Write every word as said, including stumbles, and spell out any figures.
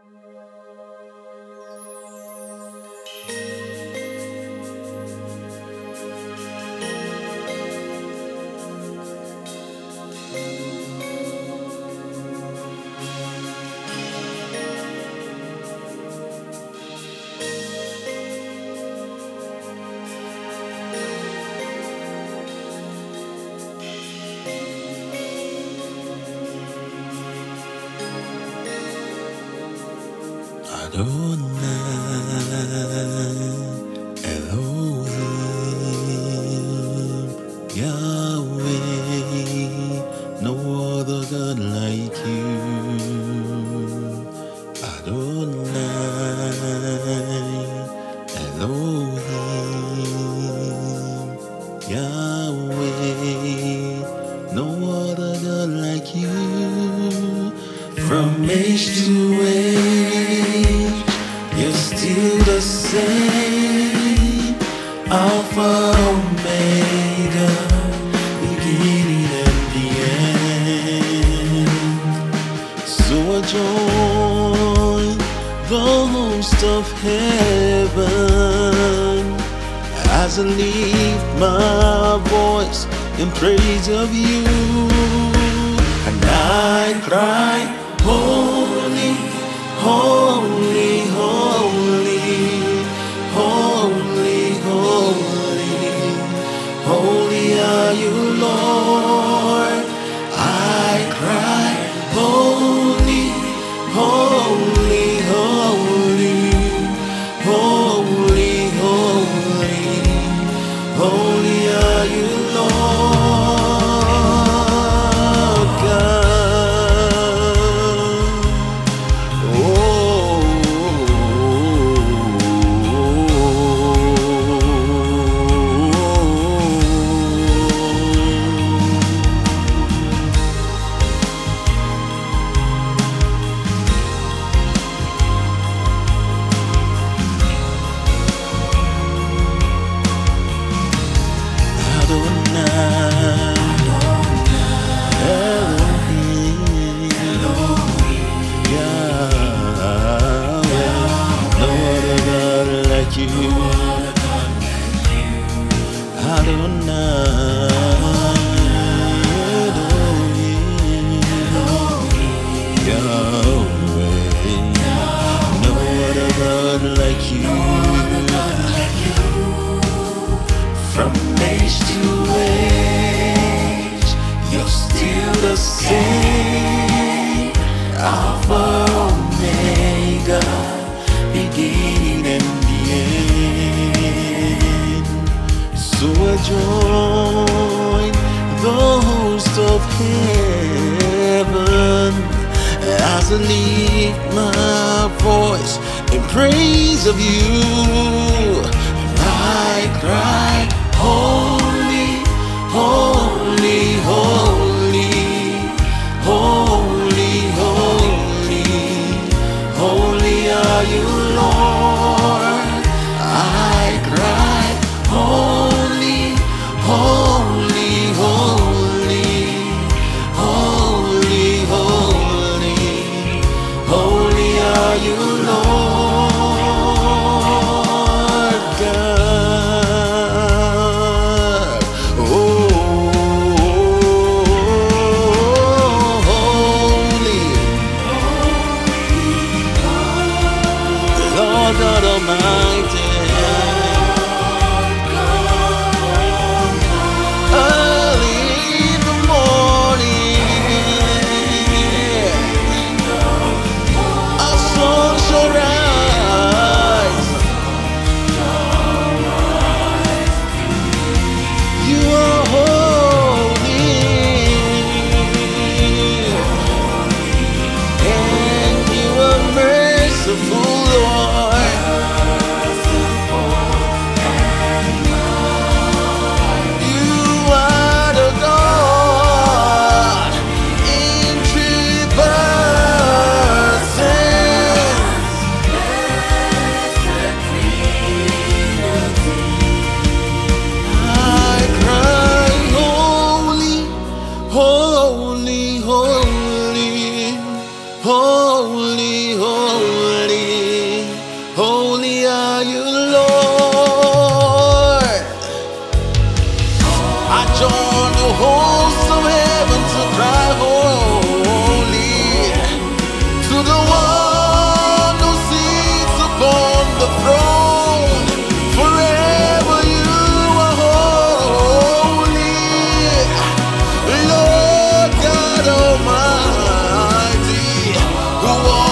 Adonai, Elohim, Yahweh, no other God like you. Adonai, Elohim, Yahweh, no other God like you. From age to age, you're still the same, Alpha, Omega, beginning and the end. So I join the host of heaven as I lift my voice in praise of you, and I cry, holy, holy, holy, holy, holy, holy are you, Lord. I cry, holy, holy, holy, holy, holy, holy are you, Lord God. From age to age, you're still the same, Alpha, Omega, beginning and the end. So I join the host of heaven as I lift my voice in praise of you. I cry, holy, holy, holy, holy, holy, holy are you, Lord. I cry, holy, holy, holy, holy, holy, holy are you, Lord God. Oh, holy, Lord God Almighty. Early in the morning, our sun shall rise. You are holy, and you are merciful, Lord. You are the God in three persons. I cry, holy, holy, holy, holy, holy. will